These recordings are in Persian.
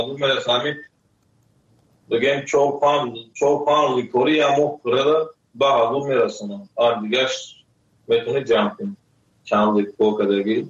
میرسم بگم چوپان لیکوری همو پرده به حضور میرسونم آن دیگهش میتونه جمع کنیم چند لیکو کدگی.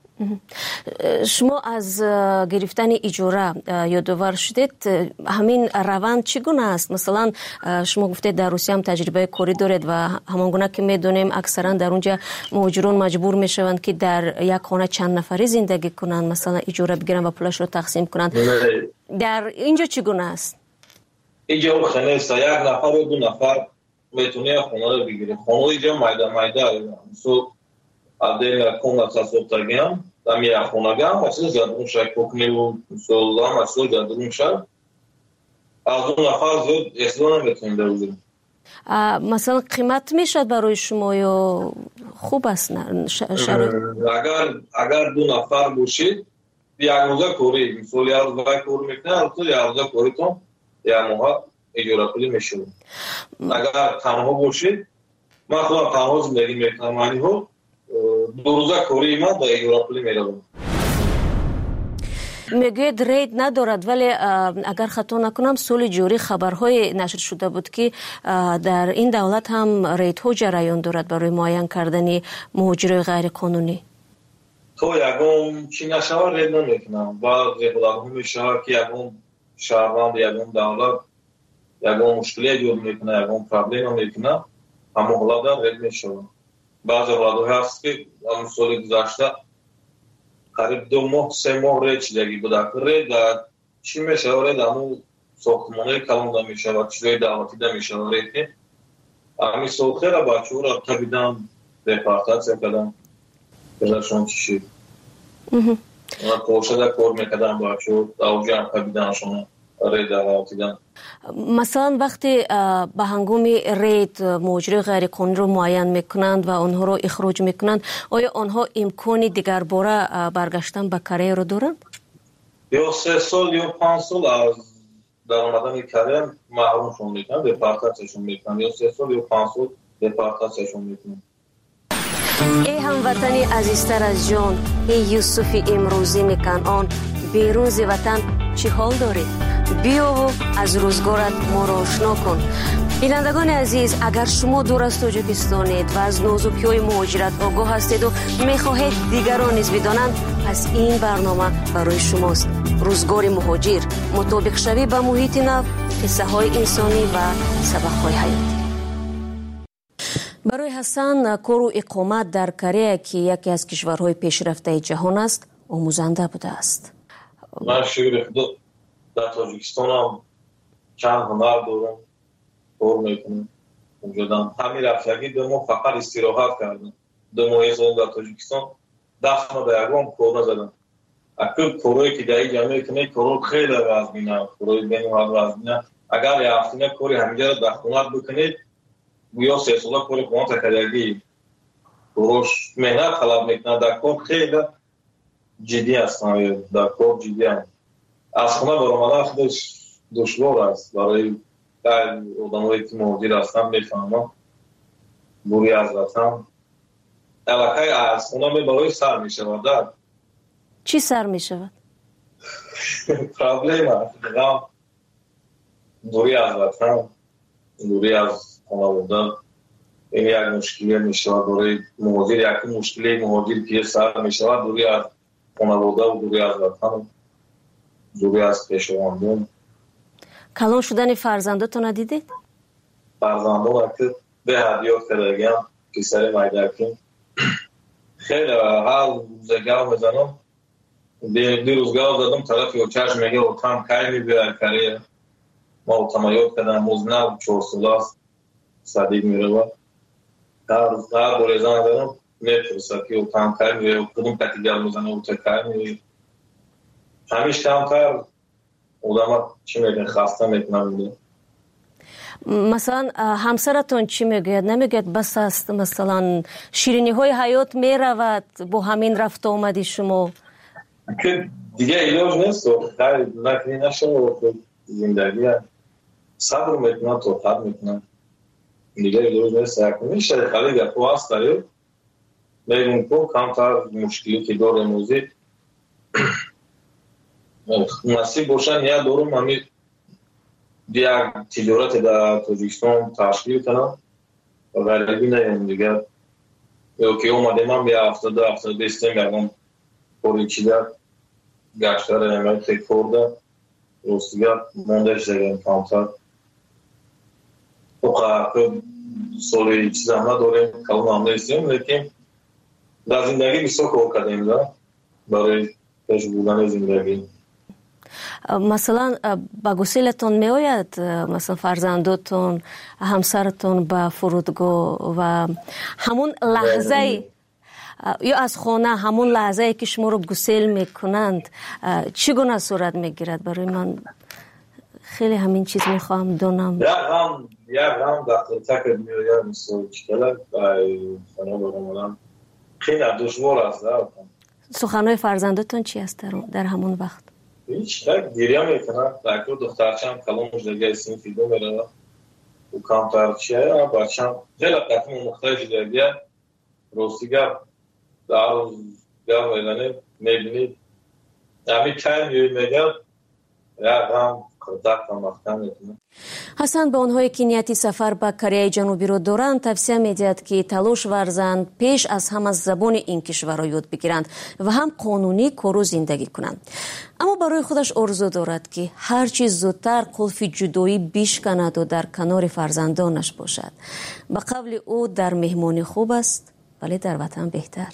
شما از گرفتن اجاره یادآور شدید، همین روند چگونه است؟ مثلا شما گفتید در روسیه هم تجربه کاری دارید و همان گونه که میدونیم اکثرا در اونجا مهاجران مجبور میشوند که در یک خانه چند نفری زندگی کنند، مثلا اجاره بگیرن و پولش رو تقسیم کنند. در اینجا چگونه است؟ اینجا خانه است، یک نفر و دو نفر میتونه خانه رو بگیره. خانه اینجا مایده الدین کون اساسوتاگیان там я хонагам асо жадунша кокневу солам асо жадунша аз اون نفر زود اصلا نمیتونیم برویم. مثلا قیمت میشد برای شما یا خوب است؟ اگر دو نفر باشید یک روزه کوری مثلا یک روزه کور میکنه تو یک روزه کوریتون یک ماه اجاره پولی میشه. اگر تنها باشید من خودم تنها زندگی میکنم معنی ها دو روزه کوری من به اجاره پولی میروم. میگوید رید ندارد، ولی اگر خطا نکنم سال جاری خبرهای نشر شده بود که در این دولت هم ریدها جریان دارد برای معین کردن مهاجرای غیر قانونی. تو یکم چی نشود رید نمیکنم و زیبلات هم میشه که یکم شهروند یکم دولت یکم مشکلی ایجاد میکنه یکم پرابلم میکنه همه حالا رید میشه. بعضی وقتا هست که هم سال گذشته قریب 2 ماه 3 ماه رید شدگی بوده که رید چی میشه رید همون ساختمانه کلان دا میشه و چیزای دعوتی دا میشه رید که همی سال خیلی بچه ها را تبیدن دپارتاسیا کردن بزرشان چی شد اونا کوشده کار میکردن بچه ها اوجه هم تبیدنشان رید دعوتی دن. مثلا وقتی به هنگام رید مهاجر غیر قانونی رو معین میکنند و آنها رو اخراج میکنند، آیا آنها امکان دیگر باره برگشتن به کره رو دارند؟ یا 3 سال یا 5 سال از در آمدن کره محرومشون میکنند، دپارتاسیشون میکنند یا 3 سال یا 5 سال دپارتاسیشون میکنند. ای هموطن عزیزتر از جان، ای یوسف امروزی میکنان، بیرون ز وطن چی حال دارید؟ بیا و از روزگارت ما را آشنا کن. بینندگان عزیز، اگر شما دور از تاجیکستانید و از نازکی‌های مهاجرت آگاه هستید و میخواهید دیگران نیز بدانند، پس این برنامه برای شماست. روزگار مهاجر، مطابق شوی به محیط نو، قصه های انسانی و سبق های حیاتی. برای حسن کار و اقامت در کره که یکی از کشورهای پیشرفته جهان است آموزنده بوده است. من شکر خدا در تاجیکستان هم چند هنر دارم، کار میکنم اونجا. همین رفتگی 2 ماه فقط استراحت کردم. 2 ماه سال در تاجیکستان دست ما به یکم کار نزدم. اکل کارهایی که در اینجا میکنه کارها خیلی وزمینه، کارهای بین‌المللی وزمینه. اگر یه هفته کاری همینجا رو در خونه بکنید گویا 3 ساله کار خونه تکردگی کارش مهنت طلب میکنه. در کار خیلی جدی هستن، در کار جدی هم. از خونه برآمدن خودش دشوار است برای آدمایی که مهاجر هستن. میفهمم دوری از وطن الکی از خونه برای سر میشود. چی سر میشود؟ پرابلم است، دوری از وطن، دوری از خانواده. این یک مشکلی میشود برای مهاجر. یک مشکلی مهاجر که سر میشود دوری از خانواده و دوری از وطن، دوری از پیشواندون. کلان شدن فرزندتون رو دیدید؟ فرزندان که به هدیات کردگیم پسر مایدکیم خیلی هر روزه گاو میزنم. دیروز گاو زدم طرف یا چشم میگه اوتام کهی میبیره کریه. ما اوتام یاد کردم موزنه 4 ساله است صدیق میره. هر دوریزان زدم میپرسه که اوتام کهی میبیره کدوم کتیگر میزنه اوتام کهی میبیره. همیش کمتر آدم چی میگه خسته میکنم. مثلا همسرتون چی میگه؟ نمیگه بس است مثلا شیرینی های حیات میرود با همین رفت آمدی شما؟ که دیگه ایلاج نیست و خیلی نکنی نشه زندگی صبر میکنن توقت میکنن دیگه ایلاج نیست. میشه خیلی گفت هست داریم میگون که کمتر مشکلی که داره موزی насиб бошад я дорум ҳамин як тиҷорате дар Тоҷикистон ташкил кунам ва ғарибӣ наём дигар ки омадемам 70-75 ягон кори чида гаштара ямайти корда ростигар монда шидагам камтар оқа соли чизам надорем калонам нестем лекин дар зиндагӣ бисёр кор кардем да барои пеш бурдани зиндагӣ. масалан ба гуселатон меояд масалан фарзандотон ҳамсаратон ба фурудгоҳ ва ҳамун лаҳзаи ё аз хона ҳамун лаҳзае ки шуморо гусел мекунанд чӣ гуна сурат мегирад? барои ман хеле ҳамин чиз мехоҳам донам. як ғам дақтартака меояд мисол чикала хона баромадам хеле душвор аст. суханҳои фарзандотон чӣ аст дар ҳамун вақт? هیچ tak گریه میکنه تاکو دخترچم کلام مجدگی سنفی دو میره و کامترچیه بچم خیلی قطعی مختلف دیگه روستیگر در گام میدنه میبینید همین تایم میگه یا غم قدرت و مختم میکنه. ҳасан ба онҳое ки нияти сафар ба Кореяи Ҷанубиро доранд тавсия медиҳад ки талош варзанд пеш аз ҳама забони ин кишварро ёд бигиранд ва ҳам қонунӣ кору зиндагӣ кунанд. аммо барои худаш орзу дорад ки ҳар чӣ зудтар қулфи ҷудоӣ бишканаду дар канори фарзандонаш бошад. ба қавли ӯ дар меҳмонӣ хуб аст вале дар ватан беҳтар.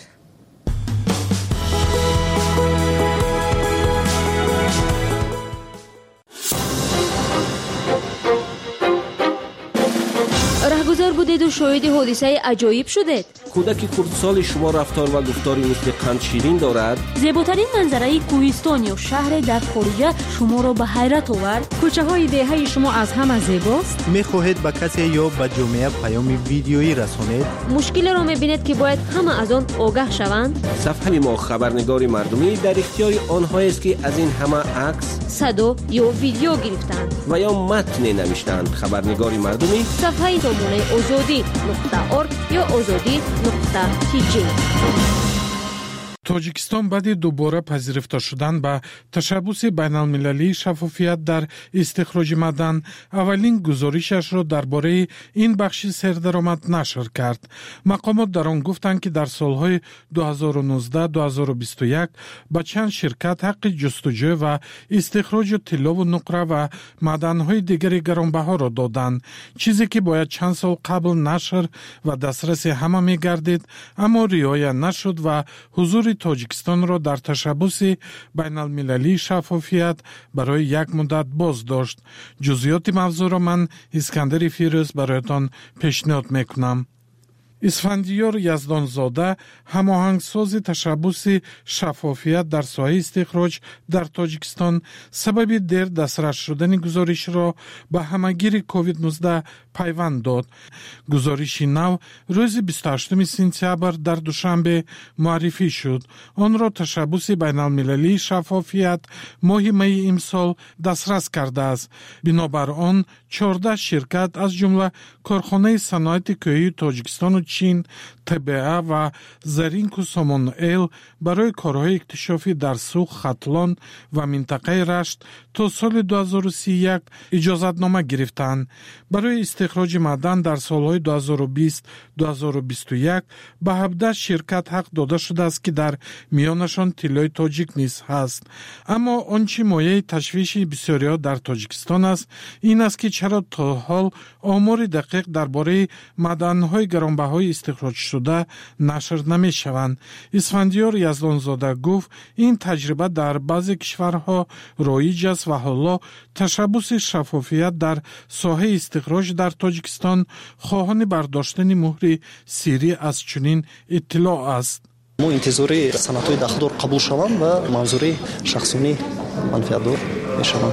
раҳгузар будеду шоҳиди ҳодисаи аҷоиб шудед? кӯдаки хурдсоли шумо рафтор ва гуфтори мисли қандширин дорад? зеботарин манзараи кӯҳистон ё шаҳре дар хориҷа шуморо ба ҳайрат овард? кӯчаҳои деҳаи шумо аз ҳама зебост? мехоҳед ба касе ё ба ҷомеа паёми видеоӣ расонед? мушкилеро мебинед ки бояд ҳама аз он огаҳ шаванд? сафҳаи мо хабарнигори мардумӣ дар ихтиёри онҳоест ки аз ин ҳама акс садо ё видео гирифтанд ва ё матне навиштанд. хабарнигори мардумӣ сафҳаи номунаи озодӣ.орг ё озодӣ.tj. тоҷикистон баъди дубора пазирифта шудан ба ташаббуси байналмилалии шаффофият дар истихроҷи маъдан аввалин гузоришашро дар бораи ин бахши сердаромад нашр кард. мақомот дар он гуфтанд ки дар солҳои 2019-2021 ба чанд ширкат ҳаққи ҷустуҷӯ ва истихроҷу тиллову нуқра ва маъданҳои дигари гаронбаҳоро доданд, чизе ки бояд чанд сол қабл нашр ва дастраси ҳама мегардид, аммо риоя нашуд ва ҳузури тоҷикистонро дар ташаббуси байналмилалии шаффофият барои як муддат боз дошт. ҷузъиёти мавзӯъро ман Искандари Фирӯз бароятон пешниҳод мекунам. исфандиёр Яздонзода ҳамоҳангсози ташаббуси шаффофият дар соҳаи истихроҷ дар Тоҷикистон сабаби дер дастрас шудани гузоришро ба ҳамагири COVID-19 пайванд дод. гузориши нав рӯзи 28 сентябр дар Душанбе муаррифӣ шуд. онро ташаббуси байналмилалии шаффофият моҳи майи имсол дастрас кардааст. бинобар он 14 ширкат аз ҷумла корхонаи саноати кӯҳии Тоҷикистону Чин, ТБА ва Заринку Сомонел барои корҳои иктишофӣ дар Сух, Хатлон ва минтақаи Рашт то соли 2031 иҷозатнома гирифтанд. барои истихроҷи маъдан дар солҳои 2020-2021 ба 17 ширкат ҳақ дода шудааст ки дар миёнашон тиллои тоҷик низ ҳаст. аммо он чӣ мояи ташвиши бисёриҳо дар Тоҷикистон аст, ин аст ки чаро то ҳол омори дақиқ дар бораи маъданҳои гаронбаҳои истихроҷшуда нашр намешаванд. исфандиёр Яздонзода гуфт, ин таҷриба дар баъзе кишварҳо роиҷ аст ва ҳоло ташаббуси шаффофият дар соҳаи истихроҷ дар Тоҷикистон хоҳони бардоштани муҳри сирӣ аз чунин иттилоъ аст. мо интизори санъатҳои дахлдор қабул шаванд ва мавзӯри шахсонӣ манфиатдор мешаванд.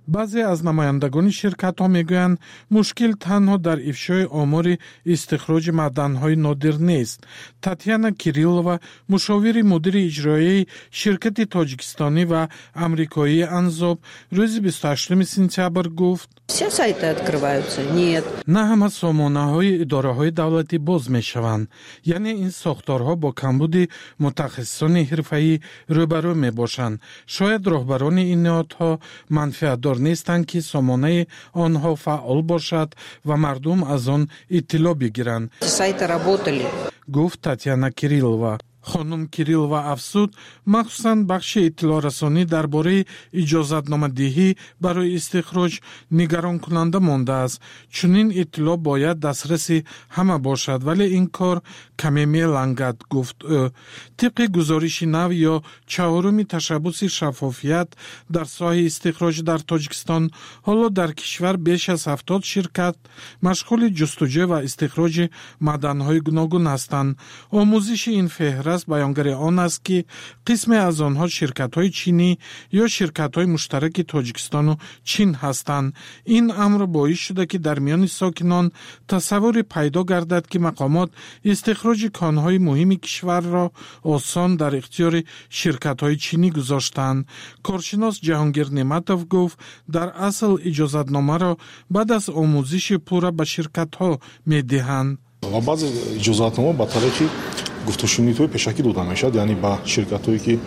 بعضی از نمایندگان شرکت ها میگویند مشکل تنها در افشای آمار استخراج معدن‌های نادر نیست. تاتیانا کیریلووا مشاور مدیر اجرایی شرکت تاجیکستانی و آمریکایی انزاب روز 28 سپتامبر گفت Все сайты открываются? Нет. نه همه سامانه‌های اداره‌های دولتی باز می‌شوند. یعنی این ساختارها با کمبود متخصصان حرفه‌ای روبرو می‌باشند. شاید رهبران این نهادها منفعت‌دار نیستند که سامانه آنها فعال باشد و مردم از آن اطلاع بگیرند. Сайты работали. گفت تاتیانا کیریلووا. خانم کیریلووا افزود مخصوصاً بخش اطلاع رسانی درباره اجازتنامه‌دهی برای استخراج نگران کننده مانده است. چنین اطلاع باید دسترسی همه باشد ولی این کار کمی می‌لنگد گفت او. طبق گزارش نو یا چهارم تشبث شفافیت در ساحه استخراج در تاجیکستان حالا در کشور بیش از 70 شرکت مشغول جستجو و استخراج معدن‌های گوناگون هستند. آموزش این فهرست بیانگر آن است که قسمی از آنها شرکت‌های چینی یا شرکت‌های مشترک تاجیکستان و چین هستند. این امر باعث شده که در میان ساکنان تصور پیدا گردد که مقامات استخراج کان‌های مهم کشور را آسان در اختیار شرکت‌های چینی گذاشتند. کارشناس جهانگیر نعمتوف گفت در اصل اجازتنامه را بعد از آموزش پوره به شرکت‌ها می‌دهند. و بعض اجازتنامه با طریق گفتشونی‌های پیشکی داده می‌شود، یعنی با شرکت‌هایی که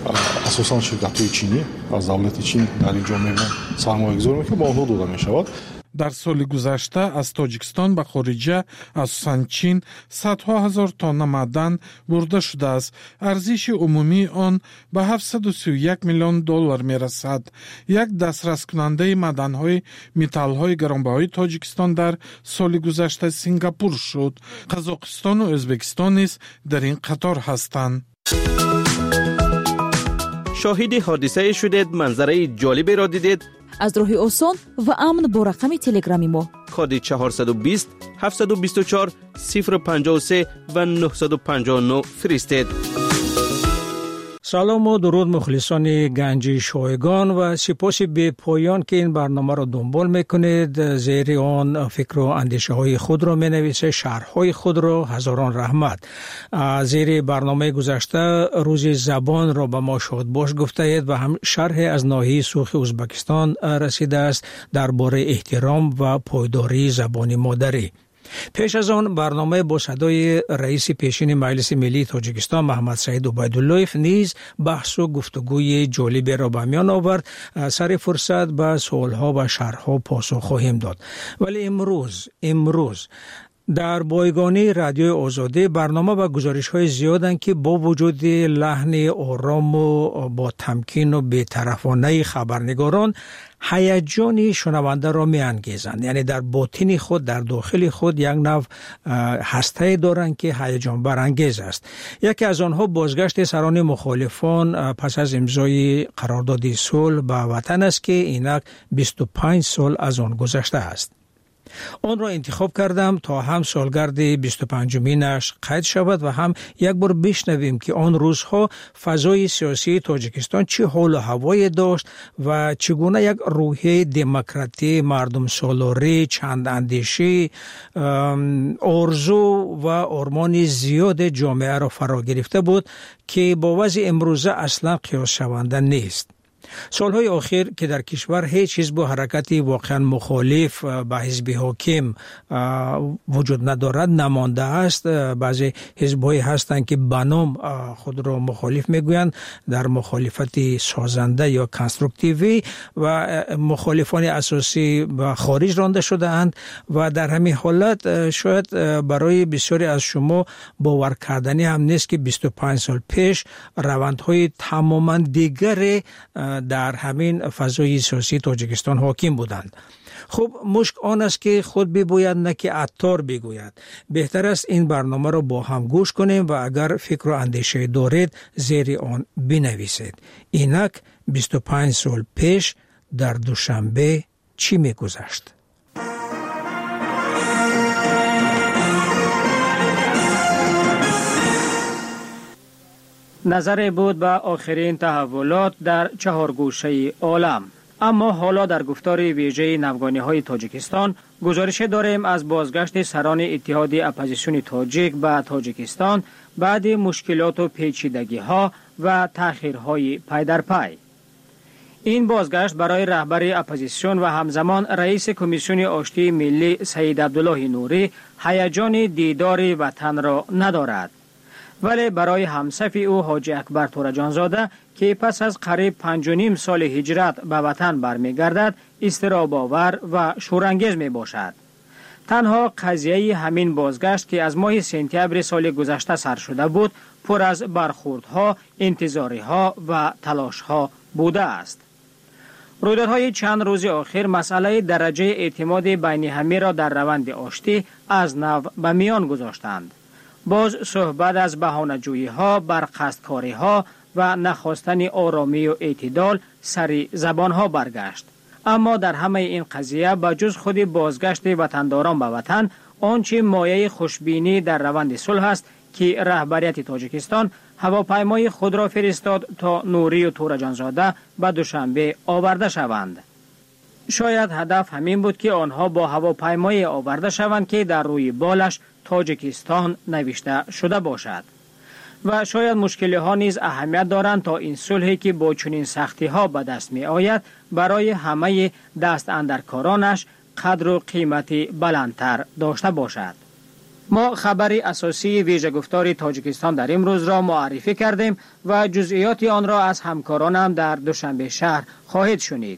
اساساً شرکت‌های چینی از دولت چین در اینجا می‌بینن سرمایه‌گذاری می‌کنند با آنها داده می‌شود. در سال گذشته از تاجیکستان به خارجه اساساً چین صدها هزار تن معدن برده شده است. ارزش عمومی آن به 731 میلیون دلار میرسد. یک دسترس کننده معدن‌های متال‌های گرانبهای تاجیکستان در سال گذشته سنگاپور شد. قزاقستان و ازبکستان نیز در این قطار هستند. شاهد حادثه شدید، منظره جالبی را دیدید؟ از راه آسان و امن با رقم تلگرامی ما کد 420 724 053 و 959 فرستید. سلام و درود مخلصان گنج شایگان و سپاس به پایان که این برنامه را دنبال میکنید. زیر آن فکر و اندیشه های خود را مینویسه، شرح های خود را. هزاران رحمت. زیر برنامه گذشته روز زبان را به ما شاد باش گفته اید و هم شرح از ناحیه سوخ ازبکستان رسیده است درباره احترام و پایداری زبان مادری. پیش از آن برنامه با صدای رئیس پیشین مجلس ملی تاجیکستان محمد سعید عبیداللهیف نیز بحث و گفتگوی جالبی را به میان آورد. سر فرصت به سوالها و شرحها پاسخ خواهیم داد. ولی امروز در بایگانی رادیو آزادی برنامه و گزارش‌های زیادند که با وجود لحن آرام و با تمکین و بی‌طرفانه خبرنگاران هیجان شنونده را می‌انگیزند. یعنی در باطن خود، در داخل خود یک نوع هسته دارند که هیجان برانگیز است. یکی از آنها بازگشت سران مخالفان پس از امضای قرارداد صلح به وطن است که اینک 25 سال از آن گذشته است. آن را انتخاب کردم تا هم سالگرد 25مینش قید شود و هم یک بار بشنویم که آن روزها فضای سیاسی تاجیکستان چه حال و هوایی داشت و چگونه یک روحیه دموکراتی، مردم سالاری، چند اندیشی، آرزو و آرمان زیاد جامعه را فرا گرفته بود که با وضع امروزه اصلا قیاس شونده نیست. سالهای آخر که در کشور هیچ حزب و حرکتی واقعا مخالف به حزب حاکم وجود ندارد، نمانده است. بعضی حزب‌هایی هستند که به نام خود را مخالف میگویند، در مخالفت سازنده یا کنسترکتیوی و مخالفان اساسی به خارج رانده شده اند و در همین حالت شاید برای بسیاری از شما باور کردنی هم نیست که 25 سال پیش روندهای تماما دیگر در همین فضای سیاسی تاجیکستان حاکم بودند. خب مشک آن است که خود بگوید نه که عطار بگوید. بهتر است این برنامه را با هم گوش کنیم و اگر فکر و اندیشه دارید زیر آن بنویسید. اینک 25 سال پیش در دوشنبه چی می‌گذشت؟ نظر بود به آخرین تحولات در 4 گوشه عالم. اما حالا در گفتار ویژه نوگانی‌های تاجیکستان گزارش داریم از بازگشت سران اتحاد اپوزیسیون تاجیک به تاجیکستان بعد مشکلات و پیچیدگی‌ها و تأخیرهای پی در پی. این بازگشت برای رهبر اپوزیسیون و همزمان رئیس کمیسیون آشتی ملی سید عبدالله نوری هیجان دیدار وطن را ندارد. ولی برای همصف او حاجی اکبر تورجانزاده که پس از قریب 5.5 سال هجرت به وطن برمیگردد اضطراب آور و شورانگیز می باشد. تنها قضیه همین بازگشت که از ماه سپتامبر سال گذشته سر شده بود پر از برخوردها، انتظاریها و تلاشها بوده است. رویدادهای چند روز اخیر مسئله درجه اعتماد بین همه را در روند آشتی از نو به میان گذاشتند. باز صحبت از بهانه‌جویی‌ها، برقصدکاری‌ها و نخواستن آرامی و اعتدال سری زبان‌ها برگشت. اما در همه این قضیه بجز خود بازگشت وطنداران به وطن، آنچه مایه خوشبینی در روند صلح است که رهبریت تاجیکستان هواپیمای خود را فرستاد تا نوری و تورجانزاده به دوشنبه آورده شوند. شاید هدف همین بود که آنها با هواپیمای آورده شوند که در روی بالش تاجیکستان نوشته شده باشد. و شاید مشکلی ها نیز اهمیت دارند تا این صلحی که با چنین سختی ها به دست می آید برای همه دست اندرکارانش قدر و قیمتی بلندتر داشته باشد. ما خبر اساسی ویژه گفتار تاجیکستان در امروز را معرفی کردیم و جزئیات آن را از همکارانم در دوشنبه شهر خواهید شنید.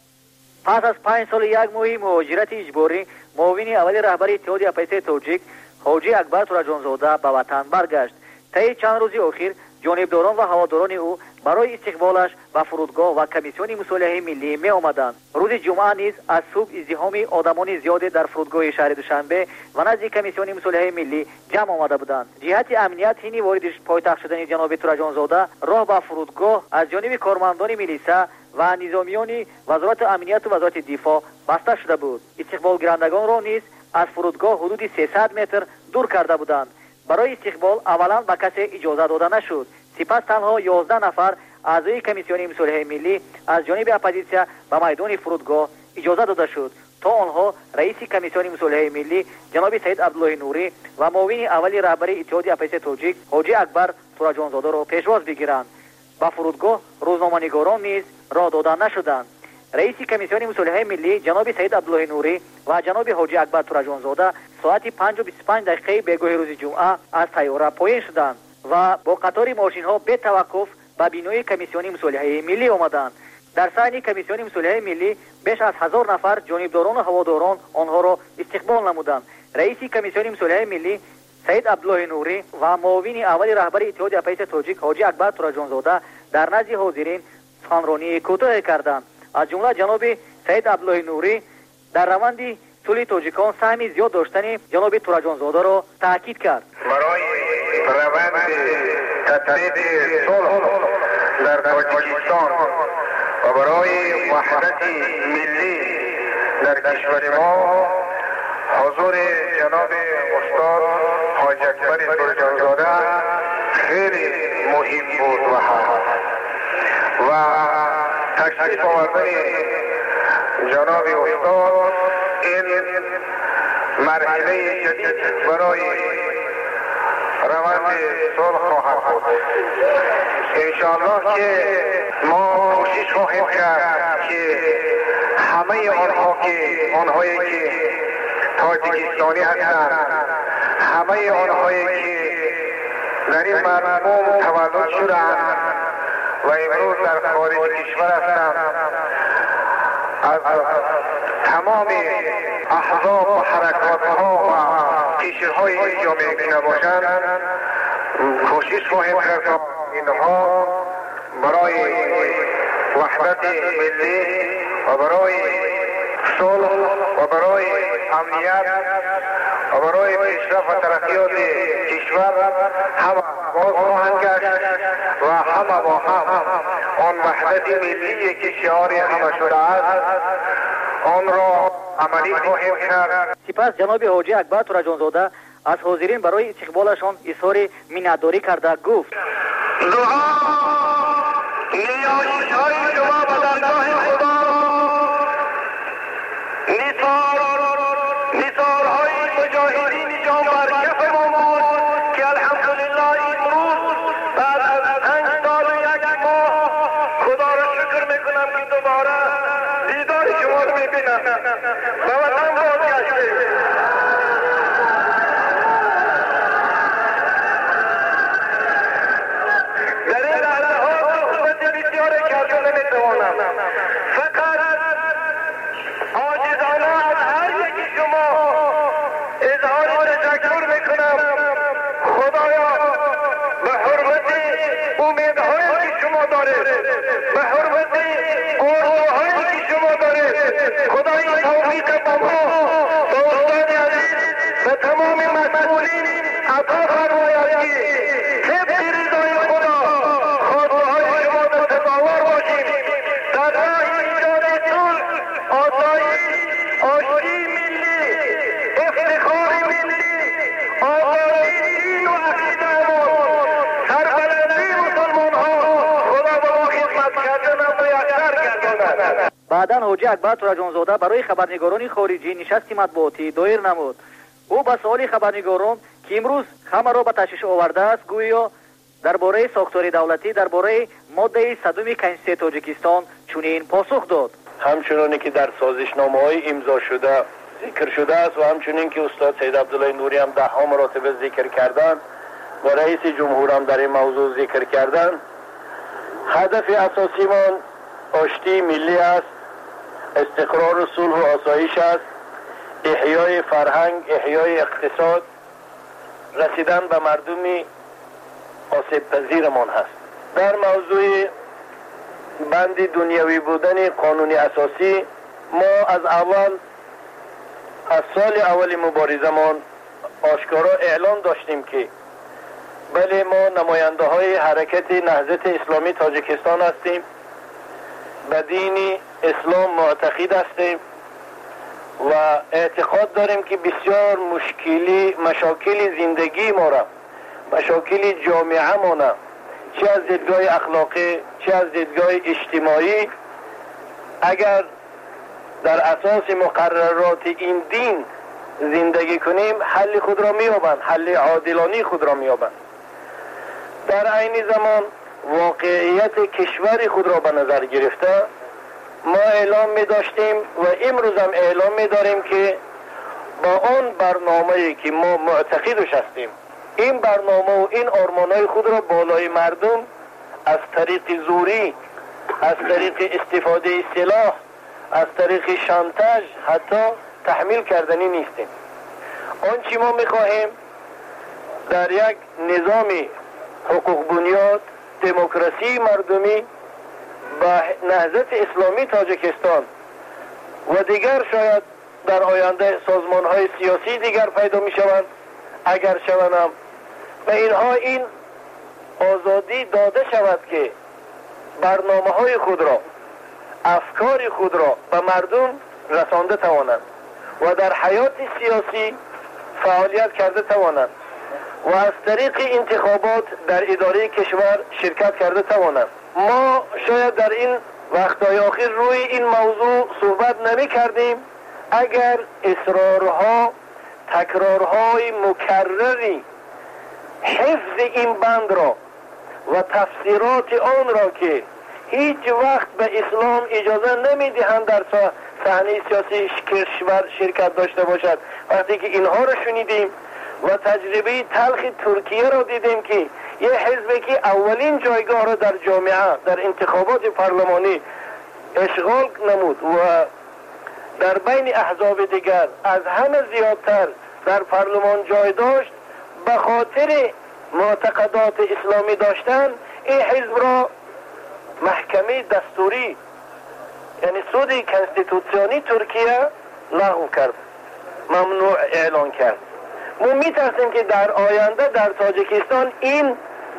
پس از 5 سال یک ماه مهاجرت اجباری، معاون اول رهبر اتحاد اپوزیسیون تاجیک حاجی اکبر تورجانزاده به وطن برگشت. طی چند روز اخیر جانبداران و هواداران او برای استقبالش به فرودگاه و کمیسیون مصالحه ملی می آمدند. روز جمعه نیز از صبح ازدحام آدمان زیاد در فرودگاه شهر دوشنبه و نزد کمیسیون مصالحه ملی جمع آمده بودند. جهت امنیت حین وارد پایتخت شدن جناب تورجانزاده راه به فرودگاه از جانب کارمندان میلیسا و نظامیان وزارت امنیت و وزارت دفاع بسته شده بود. استقبال گیرندگان را نیز از فرودگاه حدود 300 متر دور کرده بودند. برای استقبال اولا به کسی اجازه داده نشد. سپس تنها 11 نفر اعضای کمیسیون مصالحه ملی از جانب اپوزیسیون به میدان فرودگاه اجازه داده شد تا آنها رئیس کمیسیون مصالحه ملی جناب سید عبدالله نوری و معاون اول رهبر اتحاد اپوزیسیون تاجیک حاجی اکبر تورجانزاده را پیشواز بگیرند. به فرودگاه روزنامه‌نگاران نیز راه داده نشدند. رئیس کمیسیون مصالحه ملی جناب سید عبدالله نوری و جناب حاجی اکبر تورجانزاده ساعت 5:25 بیگاه روز جمعه از طیاره پایین شدند و با قطار ماشین ها به توقف به بینای کمیسیون مصالحه ملی آمدند. در صحن کمیسیون مصالحه ملی بیش از 1000 نفر جانبداران و هواداران آنها را استقبال نمودند. رئیس کمیسیون مصالحه ملی سید عبدالله نوری و معاون اول رهبر اتحاد اپوزیسیون تاجیک حاجی اکبر تورجانزاده در نزد حاضرین سخنرانی کوتاه کردند. از جمله جناب سید عبدالله نوری در روند صلح تاجیکان سهمی زیاد داشتن جناب تورجانزاده را تاکید کرد. برای روند تطبیق صلح در تاجیکستان و برای وحدت ملی در کشور ما حضور جناب استاد حاجی اکبر تورجانزاده خیلی مهم بود و تشریف آوردن جناب استاد این مرحله جدید برای روند صلح خواهد بود. انشاءالله که ما کوشش خواهیم کرد که همه آنهایی که تاجیکستانی هستند، همه آنهایی که در این مرحوم تولد شدند و امروز در خارج کشور هستند، از تمام احزاب و حرکات‌ها و پیش‌های جامعه که نباشند کوشش خواهیم کرد تا اینها برای وحدت ملی و برای صلح و برای امنیت و برای پیشرفت و ترقیات کشور هم باز خواهند گشت و همه با هم آن وحدت ملی که شعار همه شده است آن را عملی خواهیم کرد. سپس جناب حاجی اکبر تورجانزاده از حاضرین برای استقبالشان اظهار منتداری کرده گفت: دعا نیایش‌های شما به درگاه خدا میبینم به وطن بازگشته. در این لحظه ها صحبت بسیاری کردن نمیتوانم، فقط عاجزانه از هر یکی شما اظهار تشکر میکنم. خدایا به حرمت امیدهایی که شما دارید، به حرمت آرزوهایی که شما دارید، خدای توفیق به ما، به استاد عزیز، به تمام مسئولین عطا فرماید که طبق رضای خدا خواسته‌های شما را تداور باشیم در راه ایجاد صلح، آسایش، آشتی ملی، افتخار ملی، آزادی دین و عقیده‌مون، سربلندی مسلمان‌ها. خدا به ما خدمت کردن میسر گرداند. بعدا حاجی اکبر تورجانزاده برای خبرنگاران خارجی نشستی مطبوعاتی دایر نمود. او به سوال خبرنگاران که امروز همه را به تشویش آورده است گویا درباره ساختار دولتی، درباره ماده 100 کنستیتوسیون تاجیکستان چنین پاسخ داد. همچنانی که در سازشنامه‌های امضا شده ذکر شده است و همچنین که استاد سید عبدالله نوری هم 10 مراتبه ذکر کردند و رئیس جمهور هم در این موضوع ذکر کردند، هدف اساسیمان آشتی ملی است، استقرار و صلح و آسایش است، احیای فرهنگ، احیای اقتصاد، رسیدن به مردمی آسیب پذیرمان هست. در موضوع بند دنیوی بودن قانون اساسی ما از سال اول مبارزمان آشکارا اعلان داشتیم که بله ما نماینده های حرکت نهضت اسلامی تاجیکستان هستیم، به دین اسلام معتقد هستیم و اعتقاد داریم که بسیار مشاکل زندگی ما را، مشاکل جامعه ما را، چه از دیدگاه اخلاقی چه از دیدگاه اجتماعی، اگر در اساس مقررات این دین زندگی کنیم حل خود را می‌یابند، حل عادلانه خود را می‌یابند. در عین زمان واقعیت کشور خود را به نظر گرفته ما اعلام می داشتیم و امروز هم اعلام می داریم که با آن برنامه‌ای که ما معتقدش هستیم، این برنامه و این آرمان‌های خود را بالای مردم از طریق زوری، از طریق استفاده سلاح، از طریق شانتاژ حتی تحمیل کردنی نیستیم. آنچه ما می‌خواهیم در یک نظام حقوق بنیاد، دموکراسی مردمی با نهضت اسلامی تاجیکستان و دیگر شاید در آینده سازمان‌های سیاسی دیگر پیدا می‌شوند، اگر شوند به اینها این آزادی داده شود که برنامه‌های خود را، افکار خود را به مردم رسانده توانند و در حیات سیاسی فعالیت کرده توانند و از طریق انتخابات در اداره کشور شرکت کرده توانند. ما شاید در این وقتهای آخر روی این موضوع صحبت نمی کردیم اگر اصرارها، تکرارهای مکرری حفظ این بند را و تفسیرات آن را که هیچ وقت به اسلام اجازه نمی دهند در صحنه سیاسی کشور شرکت داشته باشد، وقتی که اینها را شنیدیم و تجربه تلخ ترکیه را دیدیم که یه حزبی که اولین جایگاه را در جامعه در انتخابات پارلمانی اشغال نمود و در بین احزاب دیگر از همه زیادتر در پارلمان جای داشت، به خاطر معتقدات اسلامی داشتن این حزب را محکمه دستوری یعنی سود کنستیتوسیونی ترکیه لغو کرد، ممنوع اعلان کرد. ما میترسیم که در آینده در تاجیکستان این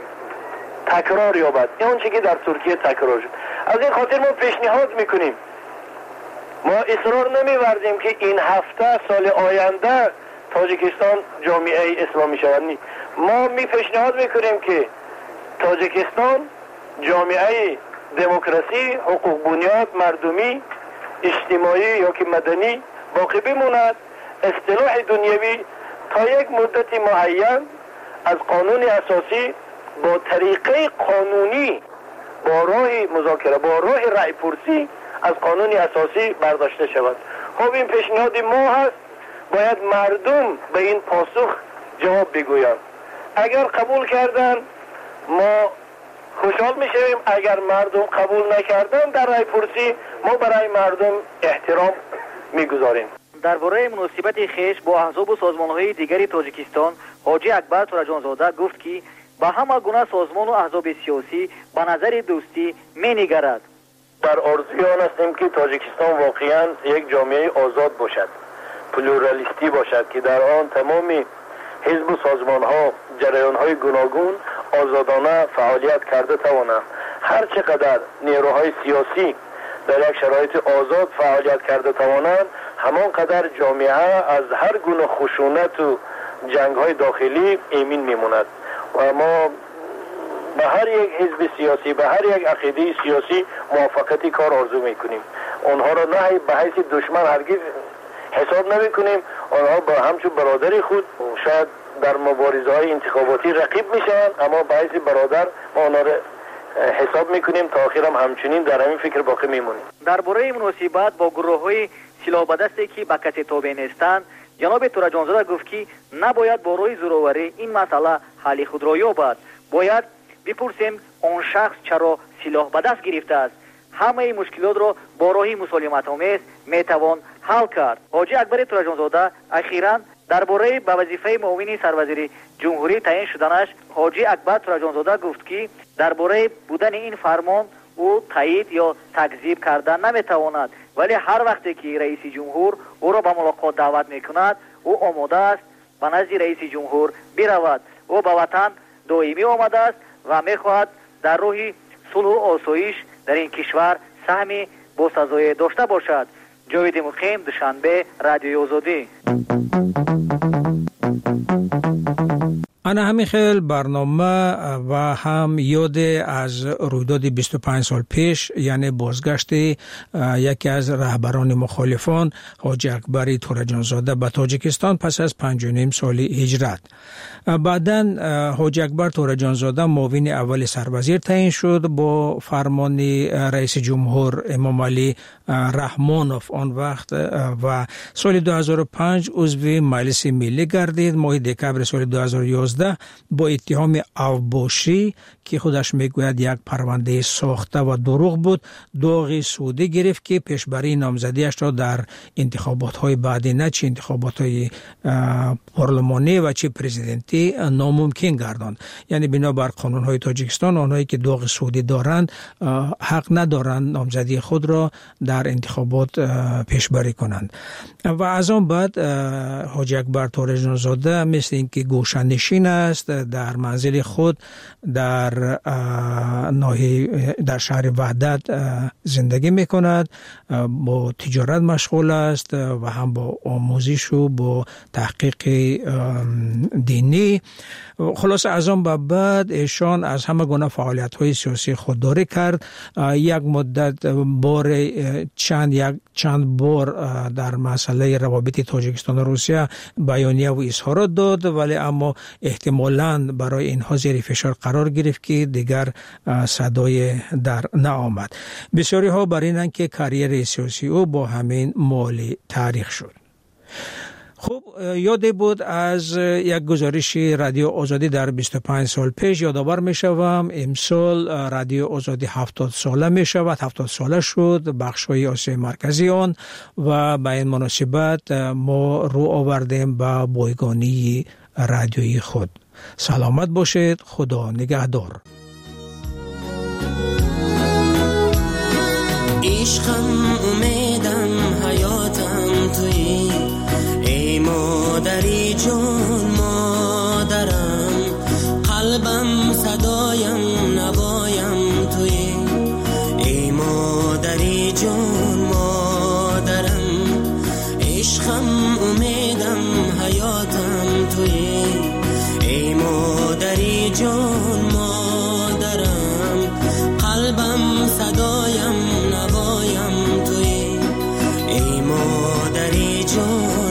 تکرار یابد، اون چیزی که در ترکیه تکرار شد. از این خاطر ما پیشنهاد میکنیم، ما اصرار نمی‌ورزیم که این هفته سال آینده تاجیکستان جامعه اسلامی شود. ما پیشنهاد میکنیم که تاجیکستان جامعه دموکراسی، حقوق بنیاد، مردمی، اجتماعی یا که مدنی باقی بماند. اصطلاح دنیوی تا یک مدت معین از قانون اساسی با طریقه قانونی، با راه مذاکره، با راه رأی پرسی از قانون اساسی برداشته شود. خب این پیشنهاد ما هست، باید مردم به این پاسخ جواب بگویند. اگر قبول کردن ما خوشحال میشویم، اگر مردم قبول نکردن در رای پرسی ما برای مردم احترام میگذاریم. درباره مناسبت خیش با احزاب و سازمان‌های دیگری تاجیکستان، حاجی اکبر تورجانزاده گفت که با همه گونه سازمان و احزاب سیاسی به نظر دوستی می‌نگرد. در آرزوی آن هستیم که تاجیکستان واقعاً یک جامعه آزاد باشد، پلورالیستی باشد که در آن تمام حزب و سازمان‌ها جریان‌های گوناگون آزادانه فعالیت کرده توانند. هر چقدر نیروهای سیاسی در یک شرایط آزاد فعالیت کرده توانند، همانقدر جامعه از هر گونه خشونت و جنگ‌های داخلی ایمن میموند. و ما به هر یک حزب سیاسی، به هر یک عقیده سیاسی موافقت کار آرزو میکنیم. آنها را نه به حیث دشمن هرگز حساب نمیکنیم، آنها با همچون برادری خود شاید در مبارزه‌های انتخاباتی رقیب میشن، اما به حیث برادر ما آنها را حساب میکنیم تا آخر هم همچنین در همین فکر باقی میمونیم. درباره مناسبت با گروه‌های سلاح به دستی که به کسی تابع نیستند، جناب تورجانزاده گفت که نباید با روی زورآوری این مسئله حل خود را یابد. باید بپرسیم آن شخص چرا سلاح به دست گرفته است. همه مشکلات را با راهی مسالمت‌آمیز میتوان حل کرد. حاجی اکبر تورجانزاده اخیراً درباره به وظیفه معاون سروزیر جمهوری تعیین شدنش، حاجی اکبر تورجانزاده گفت که درباره بودن این فرمان او تایید یا تکذیب کردن نمیتواند، ولی هر وقتی که رئیس جمهور او را به ملاقات دعوت میکند او آماده است به نزد رئیس جمهور برود. او به وطن دائمی آمده است و میخواهد در راه صلح و آسایش در این کشور سهمی با سزای داشته باشد. جاوید مقیم، دوشنبه، رادیوی آزادی. انا همین خیل برنامه و هم یاد از رویداد 25 سال پیش، یعنی بازگشت یکی از رهبران مخالفان حاجی اکبر تورجانزاده به تاجیکستان پس از 5.5 سال هجرت. بعداً حاجی اکبر تورجانزاده معاون اول سروزیر تعیین شد با فرمان رئیس جمهور امام علی رحمانوف آن وقت و سال 2005 عضو مجلس ملی گردید. ماه دکمبر سال 2011 با اتهام اوباشی که خودش میگوید یک پرونده ساخته و دروغ بود، داغ سعودی گرفت که پیشبری نامزدیش را در انتخابات های بعدی، نه چه انتخابات های پارلمانی و چه پرزیدنتی، ناممکن گرداند. یعنی بنابر قانون های تاجیکستان آنهایی که داغ سعودی دارند حق ندارند نامزدی خود را در انتخابات پیشبری کنند. و از آن بعد حاجی اکبر تورجانزاده مثل اینکه گوشه‌نشین است، در منزل خود در در شهر وحدت زندگی میکند، با تجارت مشغول است و هم با آموزش و با تحقیق دینی. خلاص از آن بعد ایشان از همه گونه فعالیت های سیاسی خودداری کرد. یک مدت چند بار در مسئله روابط تاجیکستان و روسیه بیانیه و اظهارات داد، ولی اما احتمالاً برای اینها زیر فشار قرار گرفت که دیگر صدای در نآمد. بسیاری ها بر اینند که کریر سیاسی او با همین مولی تاریخ شد. خب یادی بود از یک گزارش رادیو آزادی در 25 سال پیش. یادآور می شوم امسال رادیو آزادی 70 ساله می شود، 70 ساله شد بخش های آسیای مرکزی آن و به این مناسبت ما رو آوردیم به بایگانی رادیویی خود. سلامت باشید، خدا نگهدار. عشقم، امیدم، حیاتم تویی، ای مادری جون مادرم، قلبم صدایم نوایم تویی، ای مادری جون مادرم، عشقم، امیدم، حیاتم تویی، ای مادری جون مادرم، قلبم صدایم نوایم تویی، ای مادری جون